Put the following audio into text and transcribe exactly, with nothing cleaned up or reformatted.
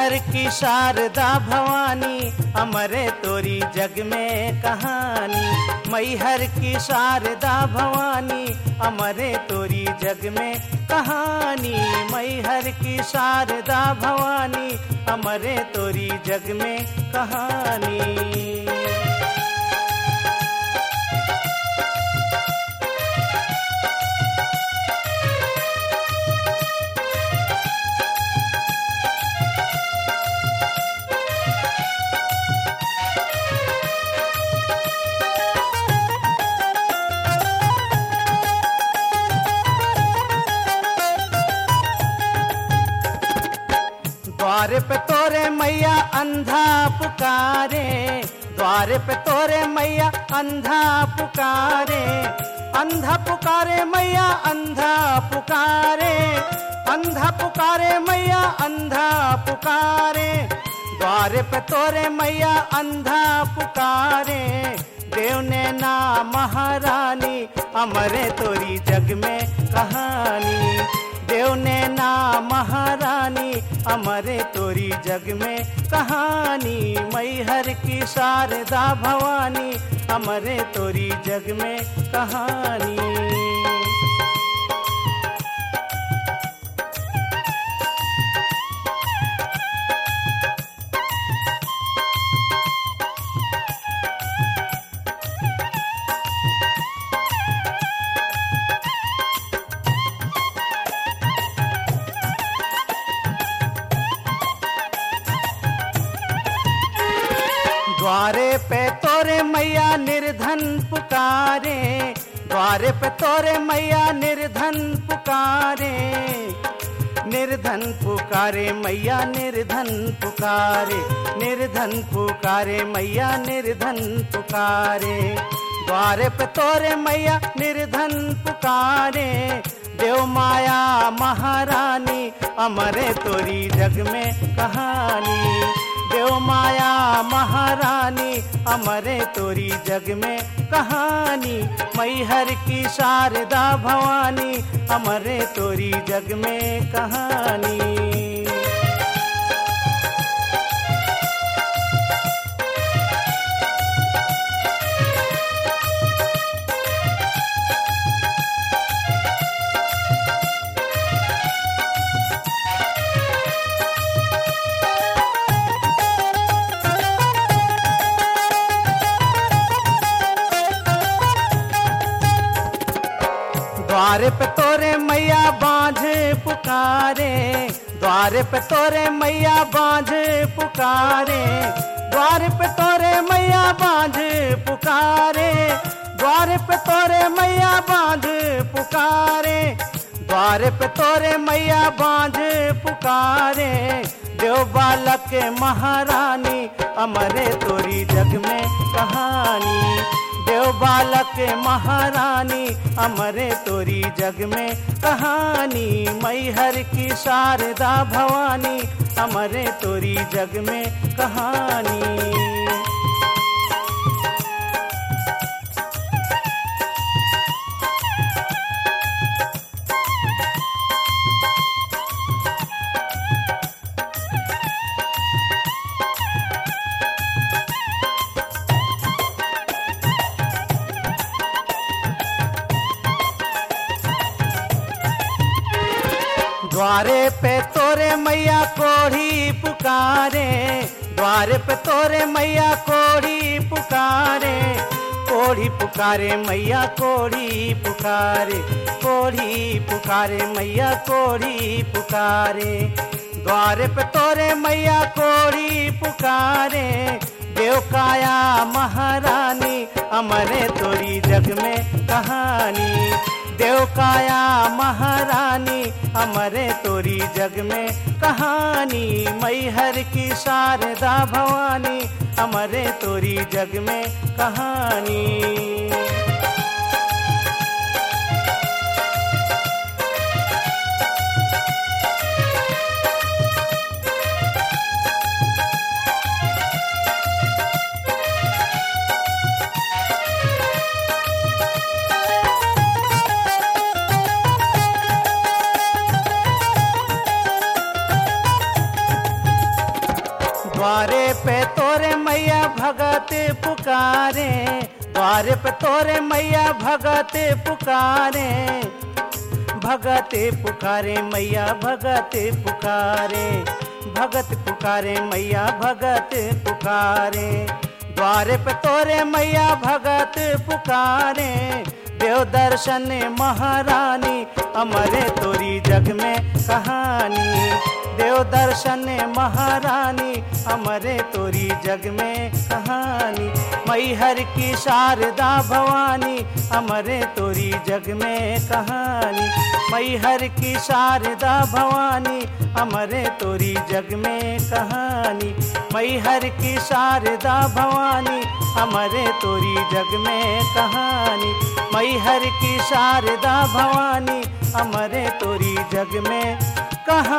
मैहर की शारदा भवानी अमरे तोरी जग में कहानी। मैहर की शारदा भवानी अमरे तोरी जग में कहानी। मैहर की शारदा भवानी अमरे तोरी जग में कहानी। द्वार पे तोरे मैया अंधा पुकारे, द्वार पे तोरे मैया अंधा पुकारे। अंधा पुकारे मैया अंधा पुकारे, अंधा पुकारे मैया अंधा पुकारे। द्वार पे तोरे मैया अंधा पुकारे। देव ने ना महारानी अमरे तोरी जग में कहानी। देव ने ना महारानी अमरे तोरी जग में कहानी। मैहर की शारदा भवानी अमरे तोरी जग में कहानी। द्वारे पे तोरे मैया निर्धन पुकारे, द्वारे पे तोरे मैया निर्धन पुकारे। निर्धन पुकारे मैया निर्धन पुकारे, निर्धन पुकारे मैया निर्धन पुकारे। द्वारे पे तोरे मैया निर्धन पुकारे। देव माया महारानी अमरे तोरी जग में कहानी। देव माया महारानी अमरे तोरी जग में कहानी। मैहर की शारदा भवानी अमरे तोरी जग में कहानी। द्वार पे तोरे मैया बांझ पुकारे, द्वार पे तोरे मैया बांझ पुकारे। द्वार पे तोरे मैया बांझ पुकारे, द्वार पे तोरे मैया बांझ पुकारे। द्वार पे तोरे मैया बांझ पुकारे। देव बालक महारानी अमरे तोरी जग में कहानी। देव बालक महारानी अमरे तोरी जग में कहानी। मैहर की शारदा भवानी अमरे तोरी जग में कहानी। द्वारे पे तोरे मैया कोढ़ी पुकारे, द्वारे पे तोरे मैया कोढ़ी पुकारे। कोढ़ी पुकारे मैया कोढ़ी पुकारे, कोढ़ी पुकारे मैया कोढ़ी पुकारे। द्वारे पे तोरे मैया कोढ़ी पुकारे। देव काया महारानी अमरे तोरी जग में कहानी। देव काया महारानी अमरे तोरी जग में कहानी। मैहर की शारदा भवानी अमरे तोरी जग में कहानी। द्वारे पे तोरे मैया भगत पुकारे, द्वारे पे तोरे मैया भगत पुकारे, भगत पुकारे मैया भगत पुकारे, भगत पुकारे मैया भगत पुकारे। द्वारे पे तोरे मैया भगत पुकारे, देव दर्शन महारानी अमरे तोरी जग में कहानी, देव दर्शन महारानी अमरे तोरी जग में कहानी। मैहर की शारदा भवानी अमरे तोरी जग में कहानी, मैहर की शारदा भवानी अमरे तोरी जग में कहानी, मैहर की शारदा भवानी अमरे तोरी जग में कहानी, मैहर की शारदा भवानी अमरे तोरी जग में कहानी।